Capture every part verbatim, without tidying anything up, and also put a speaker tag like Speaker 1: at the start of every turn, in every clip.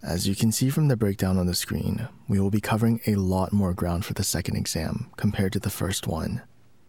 Speaker 1: As you can see from the breakdown on the screen, we will be covering a lot more ground for the second exam compared to the first one.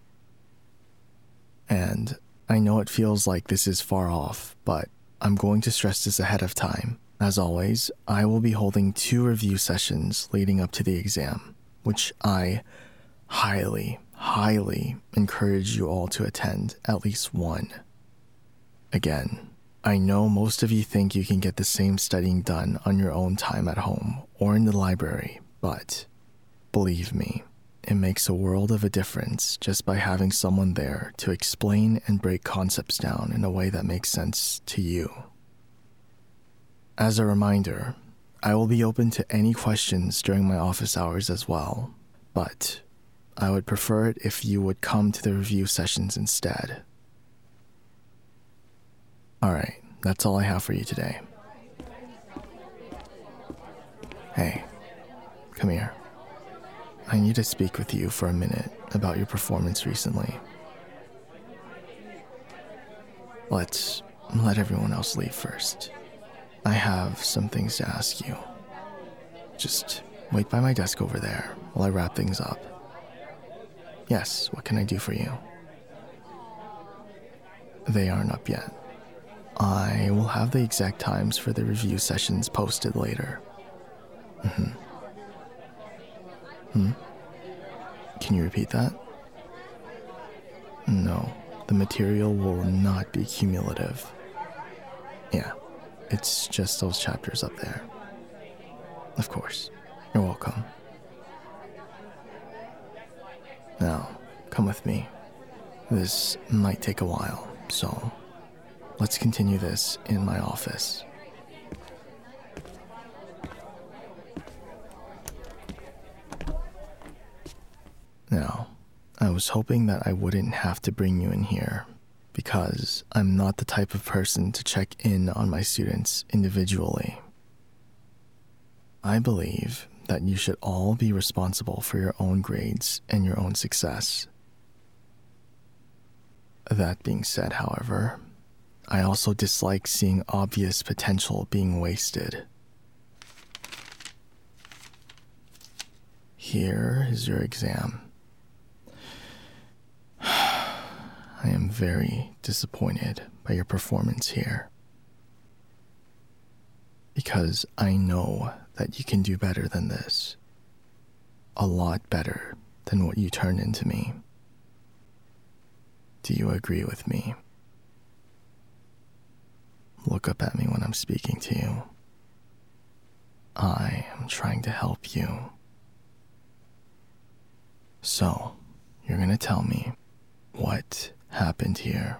Speaker 1: And I know it feels like this is far off, but I'm going to stress this ahead of time. As always, I will be holding two review sessions leading up to the exam, which I highly, highly encourage you all to attend at least one. Again, I know most of you think you can get the same studying done on your own time at home or in the library, but believe me, it makes a world of a difference just by having someone there to explain and break concepts down in a way that makes sense to you. As a reminder, I will be open to any questions during my office hours as well, but I would prefer it if you would come to the review sessions instead. Alright, that's all I have for you today. Hey, come here. I need to speak with you for a minute about your performance recently. Let's let everyone else leave first. I have some things to ask you. Just wait by my desk over there while I wrap things up. Yes, what can I do for you? They aren't up yet. I will have the exact times for the review sessions posted later. Mm-hmm. Hmm? Can you repeat that? No, the material will not be cumulative. Yeah, it's just those chapters up there. Of course, you're welcome. Now, come with me. This might take a while, so let's continue this in my office. Now, I was hoping that I wouldn't have to bring you in here, because I'm not the type of person to check in on my students individually. I believe that you should all be responsible for your own grades and your own success. That being said, however, I also dislike seeing obvious potential being wasted. Here is your exam. I am very disappointed by your performance here, because I know that you can do better than this. A lot better than what you turned into me. Do you agree with me? Look up at me when I'm speaking to you. I am trying to help you. So, you're gonna tell me what happened here.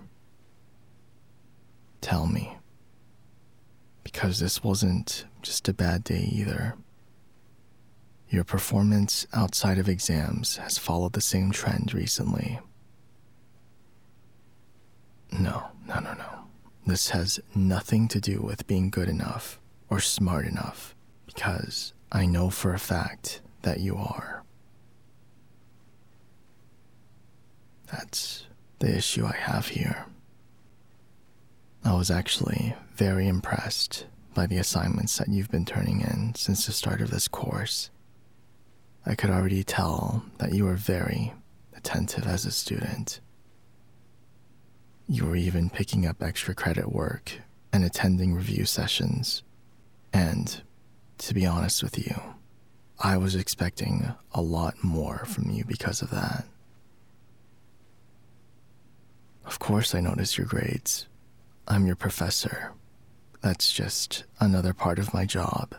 Speaker 1: Tell me. Because this wasn't just a bad day either. Your performance outside of exams has followed the same trend recently. No, no, no, no. This has nothing to do with being good enough or smart enough, because I know for a fact that you are. That's the issue I have here. I was actually very impressed by the assignments that you've been turning in since the start of this course. I could already tell that you were very attentive as a student. You were even picking up extra credit work and attending review sessions. And, to be honest with you, I was expecting a lot more from you because of that. Of course I noticed your grades. I'm your professor. That's just another part of my job.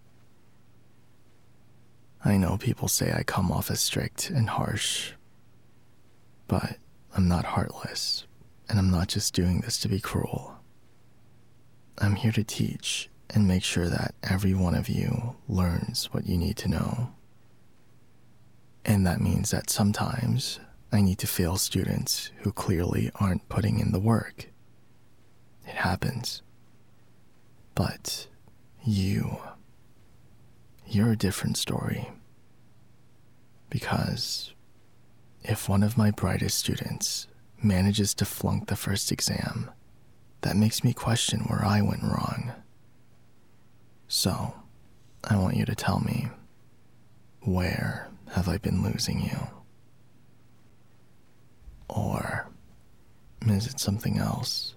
Speaker 1: I know people say I come off as strict and harsh, but I'm not heartless, and I'm not just doing this to be cruel. I'm here to teach and make sure that every one of you learns what you need to know. And that means that sometimes I need to fail students who clearly aren't putting in the work. It happens. But you, you're a different story. Because if one of my brightest students manages to flunk the first exam, that makes me question where I went wrong. So, I want you to tell me, where have I been losing you? Or is it something else?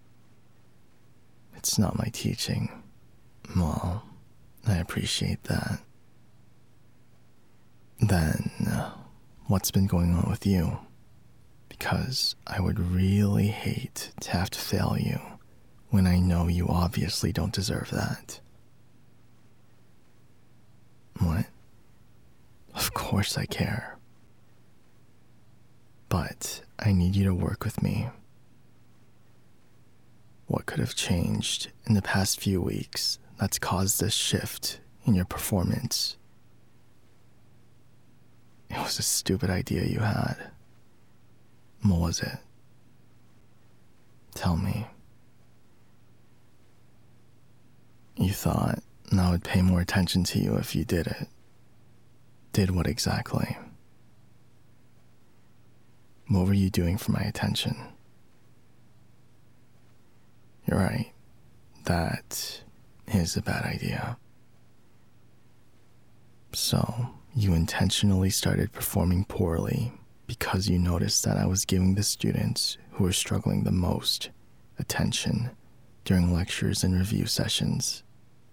Speaker 1: It's not my teaching. Well, I appreciate that. Then, what's been going on with you? Because I would really hate to have to fail you when I know you obviously don't deserve that. What? Of course I care. But I need you to work with me. What could have changed in the past few weeks that's caused this shift in your performance? It was a stupid idea you had. What was it? Tell me. You thought I would pay more attention to you if you did it. Did what exactly? What were you doing for my attention? You're right. That is a bad idea. So, you intentionally started performing poorly because you noticed that I was giving the students who were struggling the most attention during lectures and review sessions.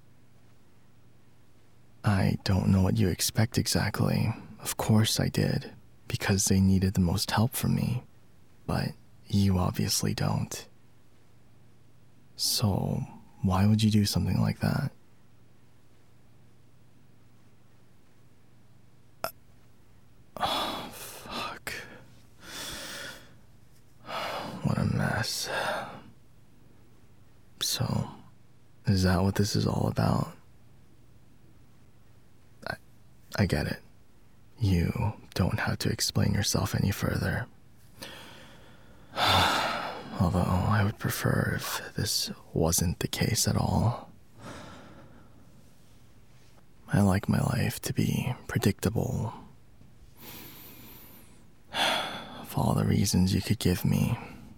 Speaker 1: I don't know what you expect exactly. Of course I did, because they needed the most help from me. But you obviously don't. So, why would you do something like that? Oh, fuck. What a mess. So, is that what this is all about? I, I get it. You don't have to explain yourself any further. Although I would prefer if this wasn't the case at all. I like my life to be predictable. For all the reasons you could give me.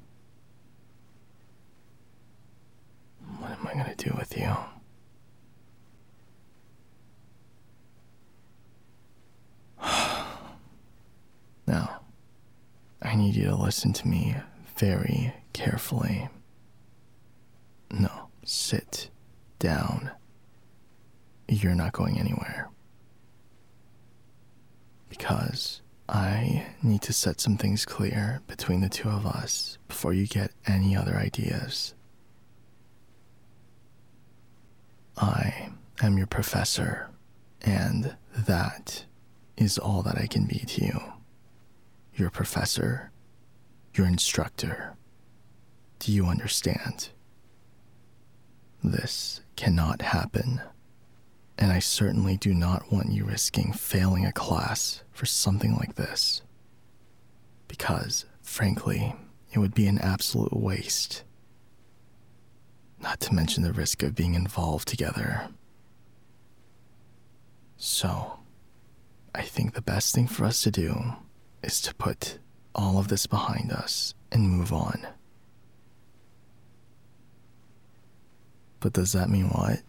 Speaker 1: What am I gonna do with you? Now, I need you to listen to me very carefully. No, sit down. You're not going anywhere. Because I need to set some things clear between the two of us before you get any other ideas. I am your professor, and that is all that I can be to you. Your professor, your instructor. Do you understand? This cannot happen, and I certainly do not want you risking failing a class for something like this. Because, frankly, it would be an absolute waste. Not to mention the risk of being involved together. So, I think the best thing for us to do is to put all of this behind us and move on. But does that mean what?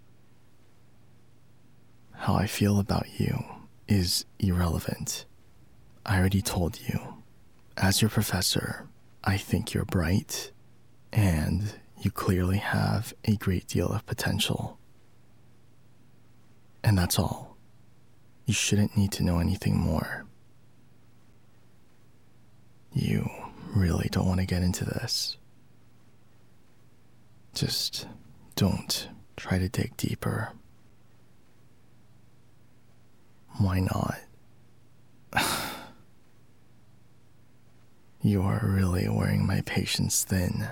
Speaker 1: How I feel about you is irrelevant. I already told you. As your professor, I think you're bright, and you clearly have a great deal of potential. And that's all. You shouldn't need to know anything more. You really don't want to get into this. Just don't try to dig deeper. Why not? You are really wearing my patience thin.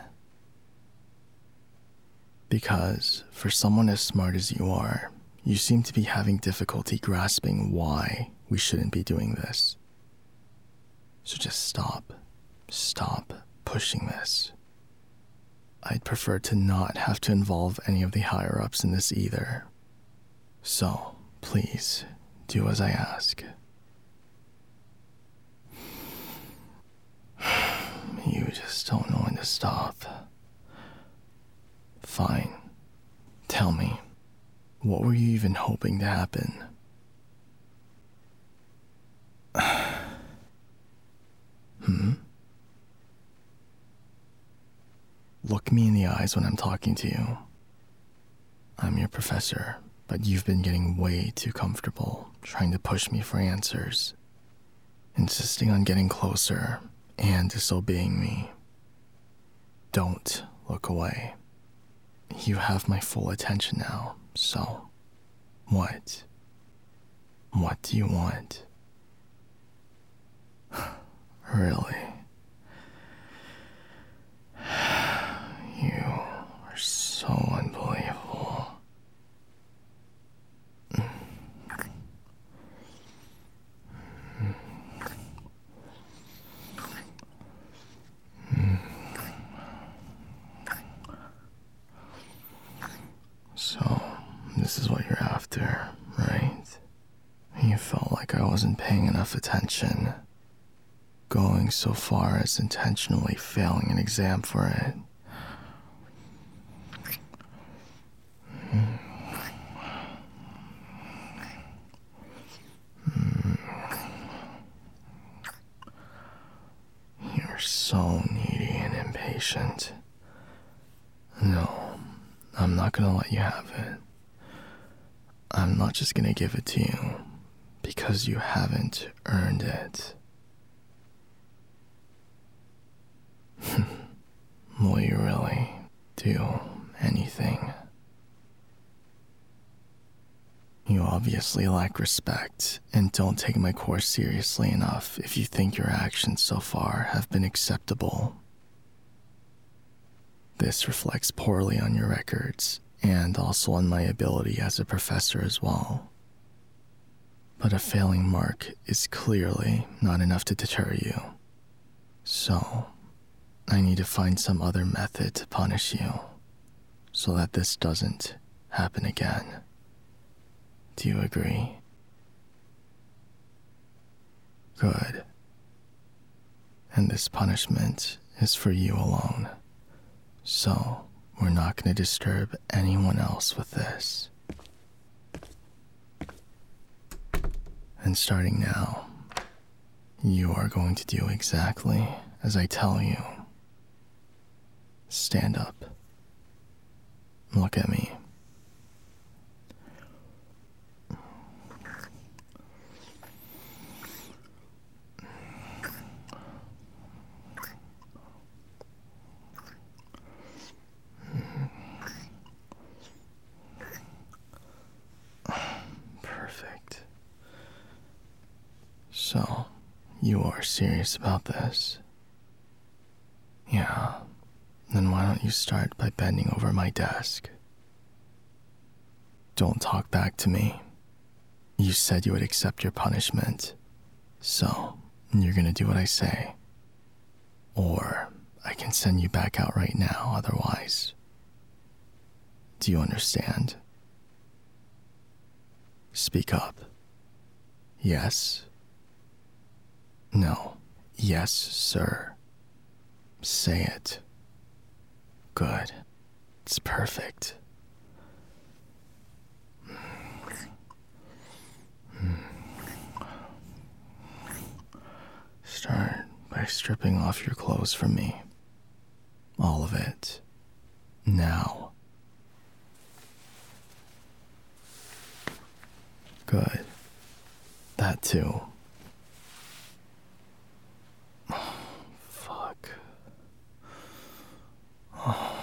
Speaker 1: Because for someone as smart as you are, you seem to be having difficulty grasping why we shouldn't be doing this. So just stop. Stop pushing this. I'd prefer to not have to involve any of the higher-ups in this either. So, please, do as I ask. You just don't know when to stop. Fine. Tell me, What were you even hoping to happen? Hmm? Look me in the eyes when I'm talking to you. I'm your professor, but you've been getting way too comfortable trying to push me for answers, insisting on getting closer and disobeying me. Don't look away. You have my full attention now, so what? What do you want? Really? You are so unbelievable. So, this is what you're after, right? You felt like I wasn't paying enough attention, going so far as intentionally failing an exam for it. You're so needy and impatient. No, I'm not gonna let you have it. I'm not just gonna give it to you because you haven't earned it. Will you really do anything? You obviously lack respect and don't take my course seriously enough if you think your actions so far have been acceptable. This reflects poorly on your records and also on my ability as a professor as well. But a failing mark is clearly not enough to deter you. So, I need to find some other method to punish you so that this doesn't happen again. Do you agree? Good. And this punishment is for you alone. So, we're not going to disturb anyone else with this. And starting now, you are going to do exactly as I tell you. Stand up. Look at me. Perfect. So, you are serious about this? Yeah. Then why don't you start by bending over my desk? Don't talk back to me. You said you would accept your punishment. So, you're gonna do what I say. Or, I can send you back out right now otherwise. Do you understand? Speak up. Yes. No. Yes, sir. Say it. Good. It's perfect. Start by stripping off your clothes from me. All of it. Now. Good. That too. Oh, fuck. Oh.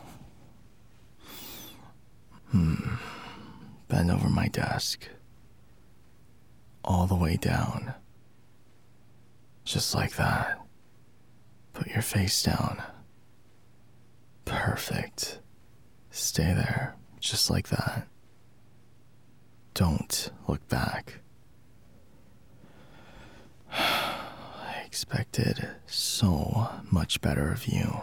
Speaker 1: Hmm. Bend over my desk. All the way down. Just like that. Put your face down. Perfect. Stay there, just like that. Don't look back. I expected so much better of you.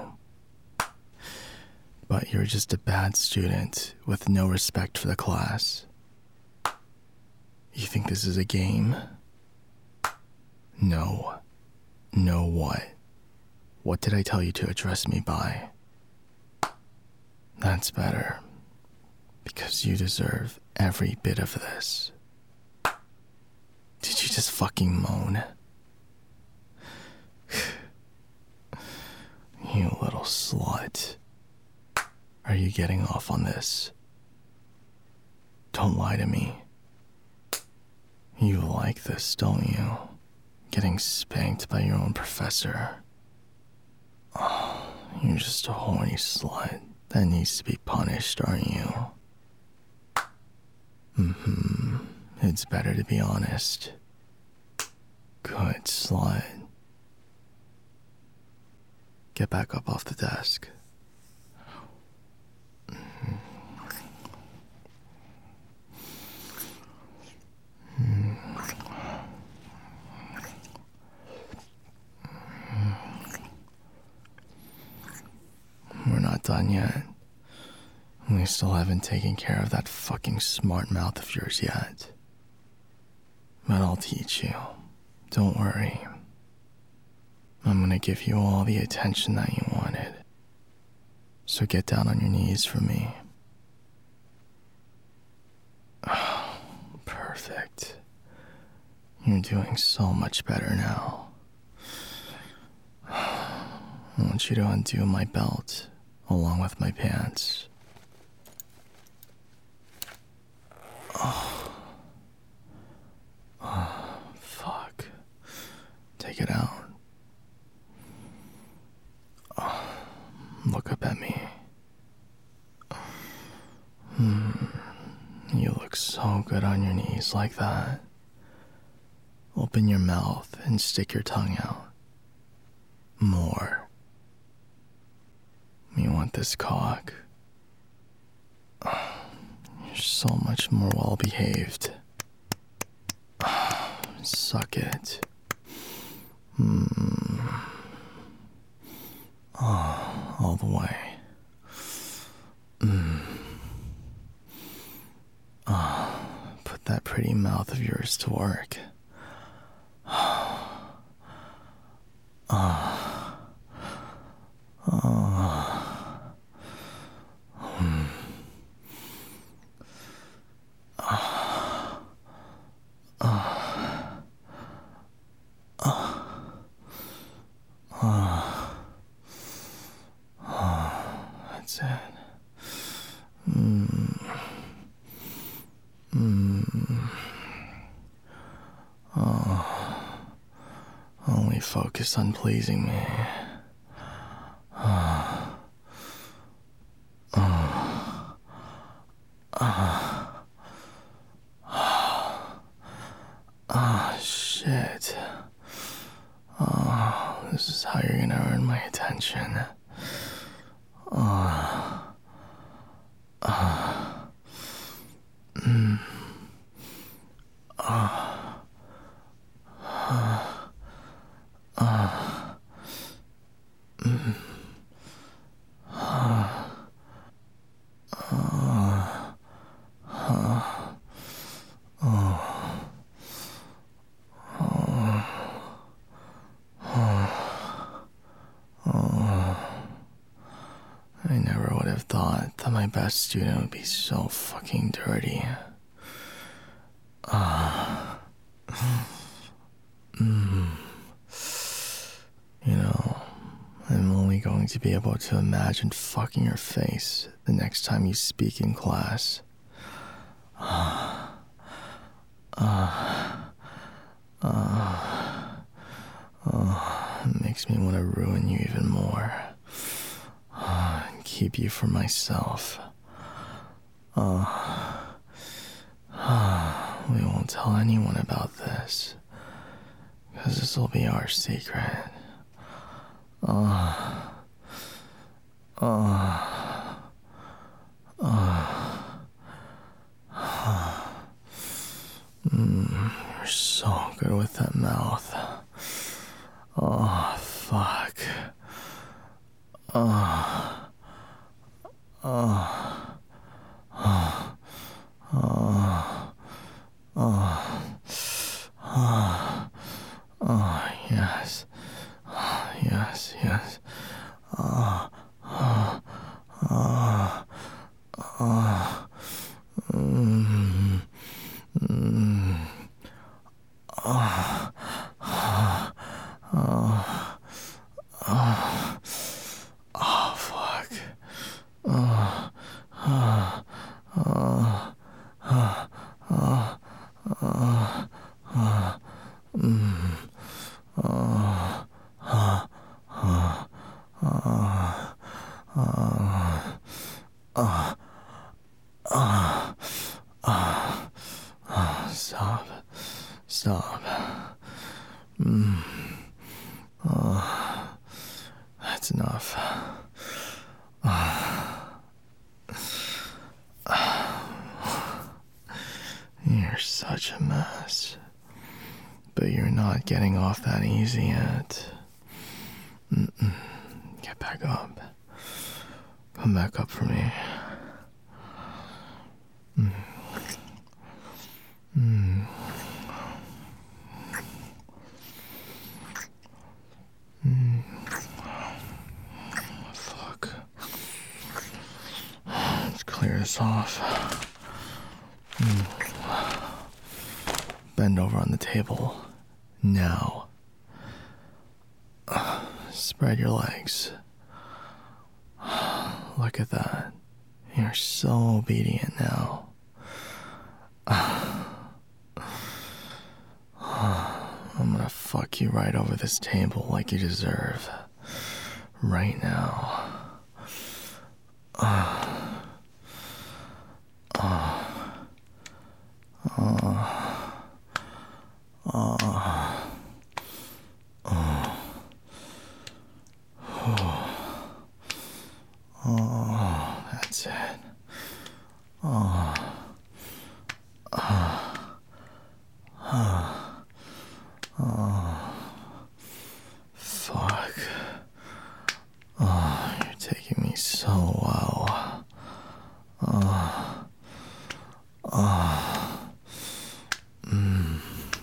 Speaker 1: But you're just a bad student with no respect for the class. You think this is a game? No. No what? What did I tell you to address me by? That's better. Because you deserve every bit of this. Did you just fucking moan? You little slut. Are you getting off on this? Don't lie to me. You like this, don't you? Getting spanked by your own professor. Oh, you're just a horny slut that needs to be punished, aren't you? Mm-hmm. It's better to be honest. Good slut. Get back up off the desk. Mm-hmm. We're not done yet. We still haven't taken care of that fucking smart mouth of yours yet. But I'll teach you. Don't worry. I'm gonna give you all the attention that you wanted. So get down on your knees for me. Oh, perfect. You're doing so much better now. I want you to undo my belt along with my pants. Oh. Oh, fuck. Take it out. Oh, look up at me. Hmm. You look so good on your knees like that. Open your mouth and stick your tongue out. More. You want this cock? You're so much more well behaved. Suck it. Hmm. Oh, all the way. Mm. Oh, put that pretty mouth of yours to work. Oh. Oh. Oh. Hmm. Oh. Oh. Oh. Oh. That's it. Mm. Mm. Oh. Only focus on pleasing me. Oh. Oh. Oh. Oh, shit. Oh, this is how you're gonna earn my attention. Oh. Oh. Mm. Oh. Oh. Oh. Mm. Oh. Oh. Oh. Oh. I never would have thought that my best student would be so fucking dirty. Ah. Mm. You know, I'm only going to be able to imagine fucking your face the next time you speak in class. Ah. Ah. Ah. Oh, it makes me want to ruin you even more. Oh, and keep you for myself. Oh. Oh, we won't tell anyone about this, because this will be our secret. Oh. Oh. Oh. Oh. Mm, you're so good with that mouth. Oh, fuck. Oh. Oh. Oh. Oh. Oh. Oh. Oh, yes. Oh, yes, yes. Oh. Oh. Oh. Oh. Stop. Mm. Oh, that's enough. You're such a mess. But you're not getting off that easy yet. Mm-mm. Get back up. Come back up for me. Mm. Mm. Mm. Fuck. Let's clear this off. Mm. Bend over on the table. Now. Uh, spread your legs. Look at that. You're so obedient now. I'm gonna fuck you right over this table like you deserve. Right now. Uh, uh, uh, uh, uh, oh, that's it. Oh, uh, uh, oh, fuck. Oh, you're taking me so well. Oh, oh, mm.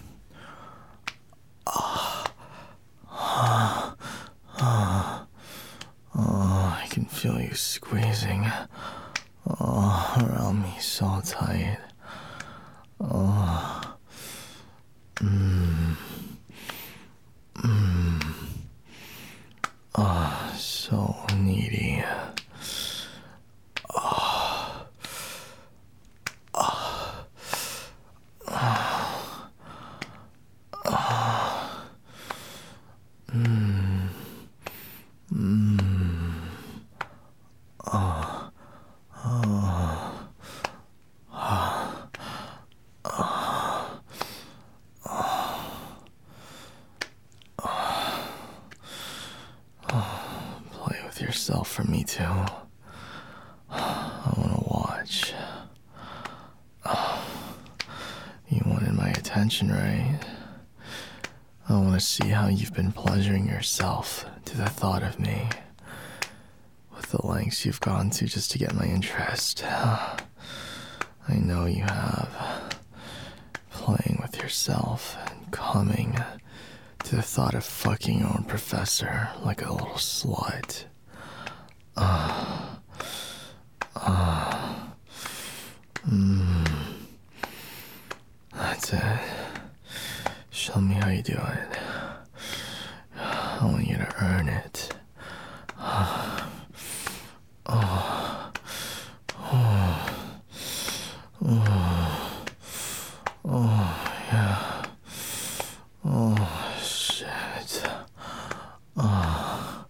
Speaker 1: Oh, oh, oh, oh, I can feel you squeezing. Oh, around me so tight. Oh, mm, mm, oh, so needy. Oh, oh, oh, oh, mm, mm, oh, oh. Play with yourself for me too. I want to watch. You wanted my attention, right? I want to see how you've been pleasuring yourself to the thought of me. With the lengths you've gone to just to get my interest. I know you have. Playing with yourself and coming to the thought of fucking your own professor like a little slut. Ah. Uh, ah. Uh, mm. That's it. Show me how you do it. I want you to earn it. Oh. Oh. Oh. Oh. Oh, yeah. Oh, shit. Oh.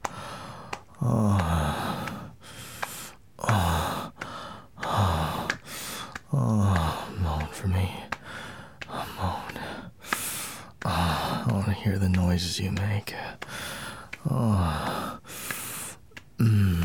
Speaker 1: Oh. Oh. Oh. Oh, moan for me. Oh, moan. Oh, I want to hear the noises you make. Oh. Mm.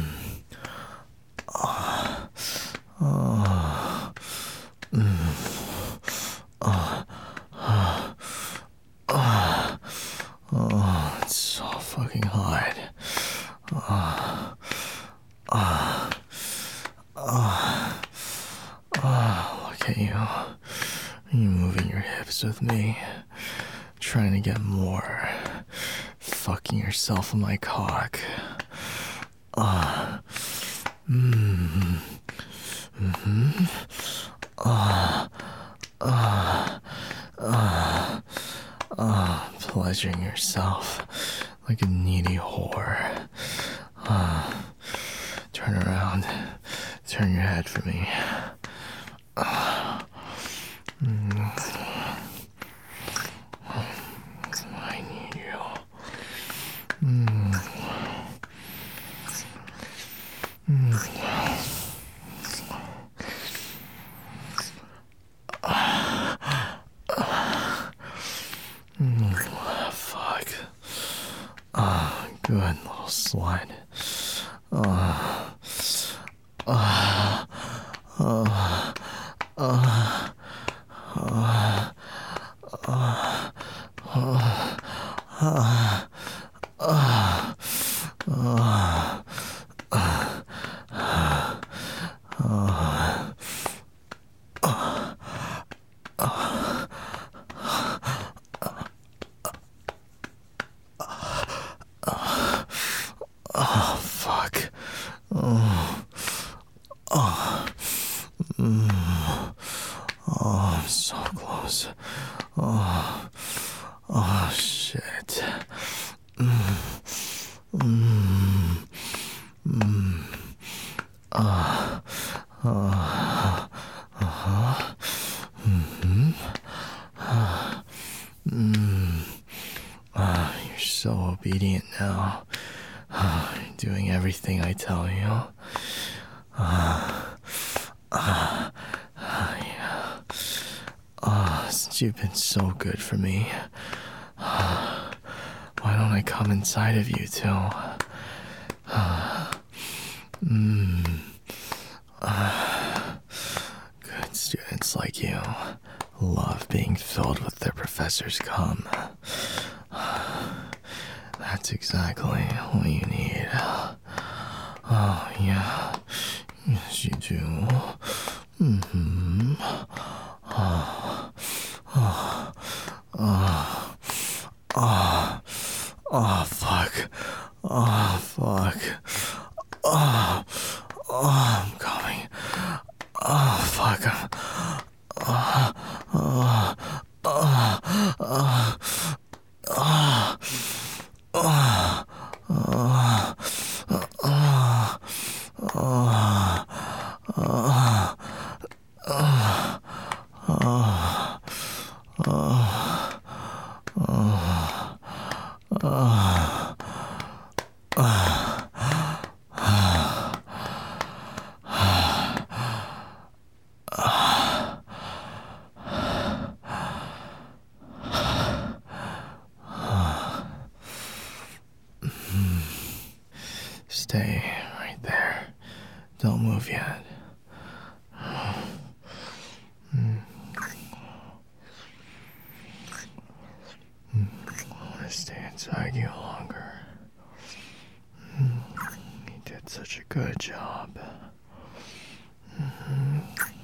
Speaker 1: Oh. Oh. Mm. Oh. Oh. Oh. Oh, it's so fucking hot. Oh. Oh. Oh. Oh, look at you. You moving your hips with me. Trying to get more. Fucking yourself on my cock. Ah. Uh. Mm. Mm-hmm. Ah. Ah. Ah. Ah. Pleasuring yourself like a needy whore. Ah. Turn around. Turn your head for me. Ah. Mm. I need you. Mm. Mm. Good little slut. Uh, uh, uh, uh, uh, uh, uh, uh, uh, uh, oh, fuck. Oh, oh, mm. Oh, I'm so close. Oh, oh, shit. Mm. Mm. Mm. Uh, uh, uh-huh. Mm-hmm. Uh, mm. Uh, you're so obedient now. Uh, you're doing everything I tell you. Uh, uh, uh, yeah. Uh, since you've been so good for me, uh, why don't I come inside of you too? Uh, mm, uh, good students like you love being filled with their professor's cum. That's exactly what you need. Oh, yeah. Yes, you do. Mm-hmm. Oh, oh, oh, oh, oh, fuck. Oh, fuck. Oh, oh, I'm coming. Oh, fuck. Oh, oh, oh, oh, oh, oh, oh, oh, oh, stay right there. Don't move yet. I want to stay inside you longer. You did such a good job. Mm-hmm.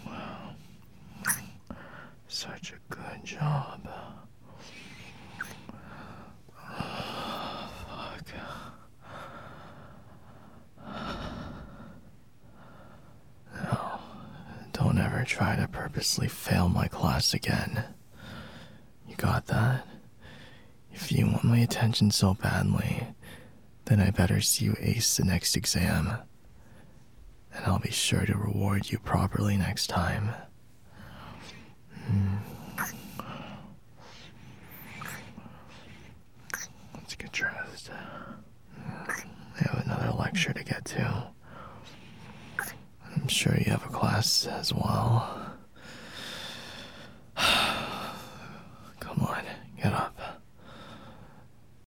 Speaker 1: Such a good job. Fuck. No, don't ever try to purposely fail my class again. You got that? If you want my attention so badly, then I better see you ace the next exam. And I'll be sure to reward you properly next time. Mm. Let's get dressed. I have another lecture to get to. I'm sure you have a class as well.